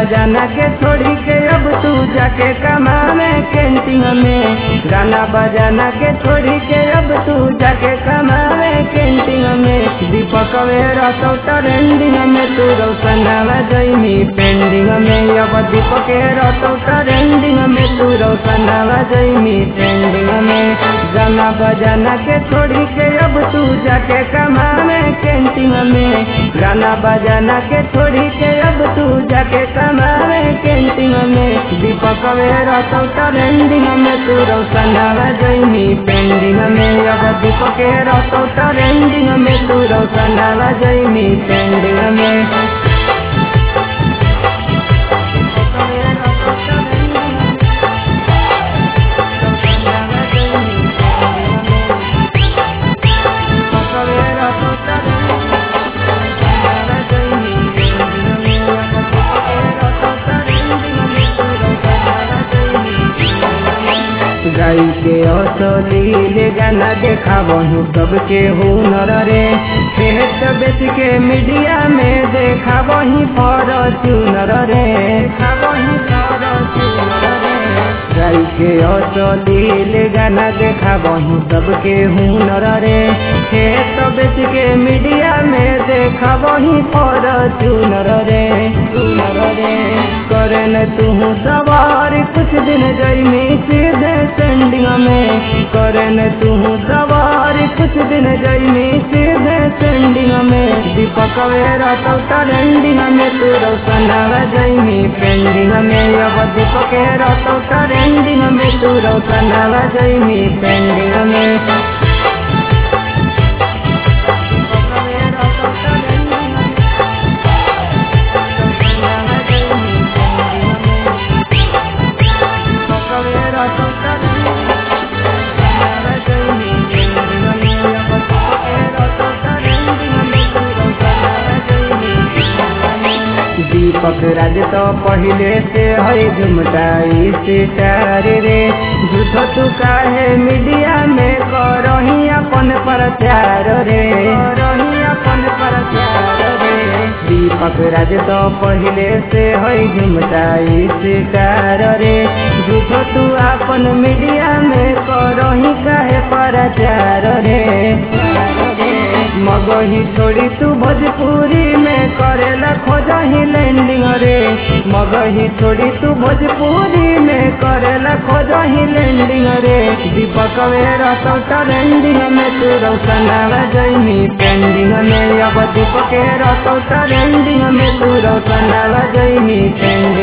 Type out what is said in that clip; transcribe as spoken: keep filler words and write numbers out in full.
बजाना के छोड़ी के अब तू जाके कमावे कैंटीन में। गाना बजाना के छोड़ी के अब तू जाके कमावे कैंटीन में। दीपक वेरा तो ट्रेंडिंग में तू रोशनावा जइमी पेंडिंग में। अब दीपक वेरा तो ट्रेंडिंग में तू रोशनावा जइमी ट्रेंडिंग में। गाना बजाना के छोड़ी के अब तू जाके कमावे कैंटीन में। गाना बजाना के छोड़ी के अब तू जाके कमावे कैंटीन में। दीपक वेरा तो ट्रेंडिंग में तू रोशनावा जइमी पेंडिंग में। अब दीपक वेरा तो ट्रेंडिंग में तू रोशनावा जइमी पेंडिंग में। गाई के असली गाना देखा वही सबके हुनर रे। खेत बेच के मीडिया में देखा वही फॉर्च्यूनर रे। गाई के असली गाना देखा वही सबके हुनर रे। खेत बेच के मीडिया में देखा वही फॉर्च्यूनर रे। रे करे न तू सवार कुछ दिन जइमी सीधे ट्रेंडिंग में। करे न तू सवार कुछ दिन जइमी सीधे ट्रेंडिंग में। दीपक वेरा तो ट्रेंडिंग में तू रोशनावा जइमी पेंडिंग में। अब दीपक वेरा तो ट्रेंडिंग में तू रोशनावा जइमी पेंडिंग में। दीपक राज तो पहले से है झुमटाई सितार रे। झूठ तू काहे मीडिया में करही अपन प्रचार रे। करही अपन प्रचार रे। दीपक राज तो पहले से है झुमटाई सितार रे। झूठ तू अपन मीडिया में करही काहे प्रचार रे। मगही छोड़ी तू भोजपुरी में करेला खोजही लैंडिंग रे। मगही छोड़ी तू भोजपुरी में करेला खोजही लैंडिंग रे। दीपक वेरा तो ट्रेंडिंग में तू रोशनावा जइमी पेंडिंग में। अब दीपक वेरा तो ट्रेंडिंग में तू रोशनावा जइमी पेंडिंग